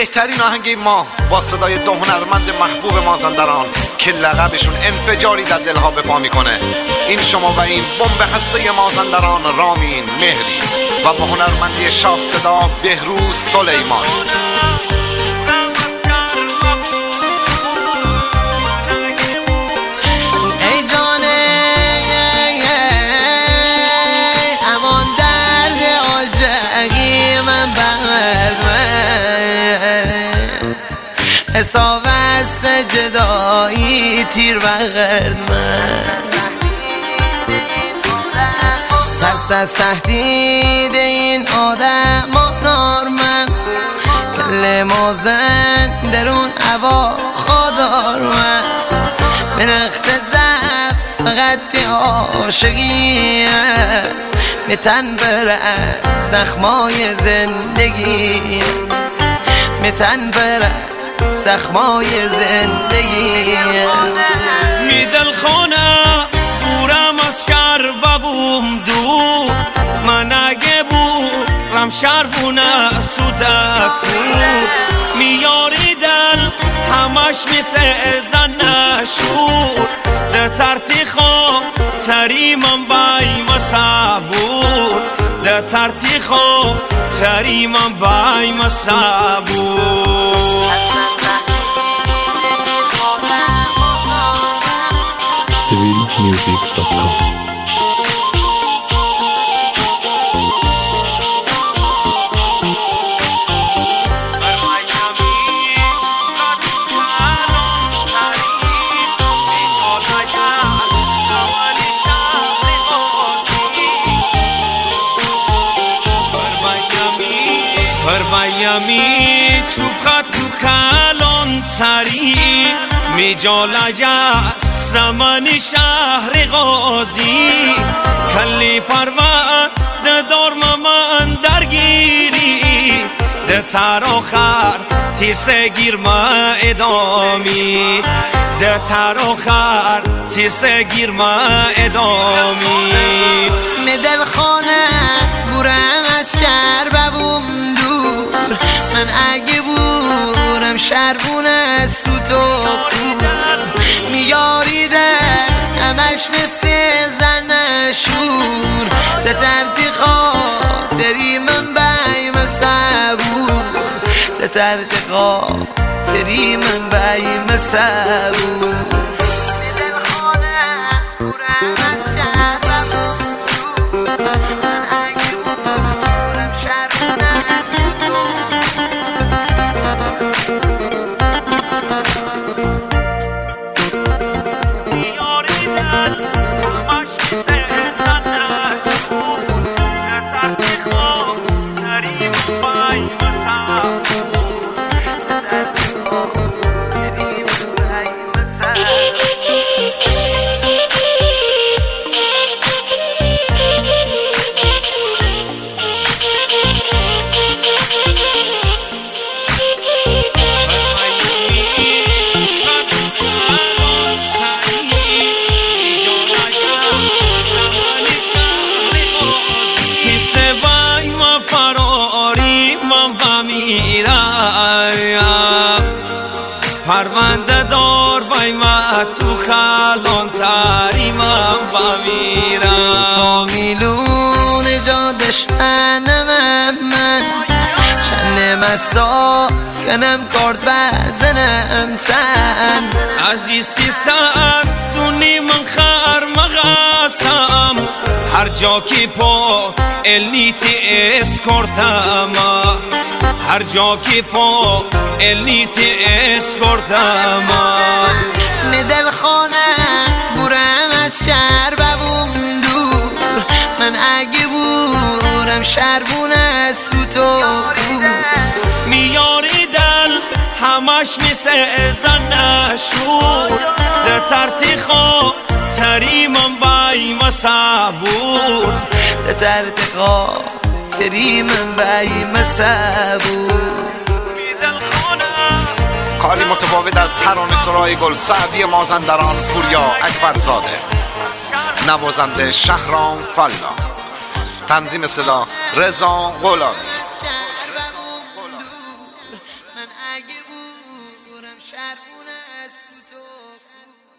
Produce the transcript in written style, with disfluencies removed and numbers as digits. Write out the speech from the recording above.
بهترین آهنگ ما با صدای دو هنرمند محبوب مازندران که لقبشون انفجاری در دلها به پا میکنه. این شما و این بمب هسته مازندران رامین مهری و با هنرمندی شاه صدا بهروز سلیمان. ای جانه امان درد عاشقی من برد حساب است جدایی تیر بغرد من ترس از تهدید این آدم نارمن کل مازن درون هوا خودار من به نخت زف فقط عاشقی به تن برد زخمای زندگی به تن برد زخمای زندگی می دل خانه بورم از شهر ببوم دور من اگه بورم شهر بونه سودکو میاری دل همش میسه زن نشور ده ترتی خواه تریمم بای مسابور ده ترتی خواه تریمم بای مسابور civilmusic.com فرمایمی چوبخط تو کلان تری می جالج زمان شهر غازی کلی پرود ندار من درگیری ده تر آخر تیسه گیر ما ادامی ده تر آخر تیسه گیر ما ادامی می دل خانه بورم از شهر ببوم دور من اگه بورم شهربون از سوت و میاری در همش مثل زن نشور ده تردی خاطری من بیم صبور ده تردی خاطری من بیم صبور پرونده دار بای ما تو کلان تریمم با میرم میلون جا دشمنم من چند مسا کنم کارد بزنم سن عزیزی ساعت دونی من خر مغاسم هر جا کی پا النیتی اسکورتم هر جا کی پا النیتی اسکورتم می دل خانه بورم از شهر ببوم دور من اگه بورم شهربون از سوت و میاری دل همش میسه زن نشور ده ترتی خواه تریمم بای مسابور ده ترتی خواه تریمم بای مسابور کاری متفاوت از ترانه سرای گل سعدی مازندران پوریا اکبرزاده، نوازنده شهرام فلا، تنظیم صدا رضا غلامی. اگه بورم شرمونه از تو